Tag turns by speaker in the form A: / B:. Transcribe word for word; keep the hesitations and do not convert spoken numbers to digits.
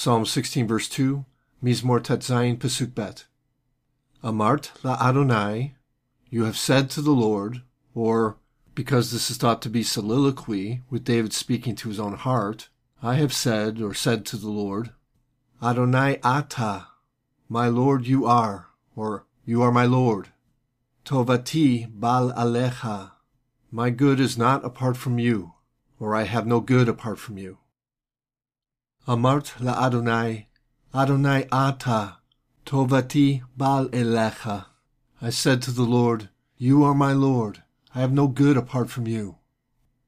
A: Psalm sixteen, verse two, Mizmor Tet Zayin, Pasuk Bet. Amart la Adonai, you have said to the Lord, or, because this is thought to be soliloquy, with David speaking to his own heart, I have said, or said to the Lord, Adonai Ata, my Lord you are, or you are my Lord. Tovati bal alecha, my good is not apart from you, or I have no good apart from you. Amart la Adonai, Adonai Ata, Tovati bal elecha. I said to the Lord, you are my Lord, I have no good apart from you.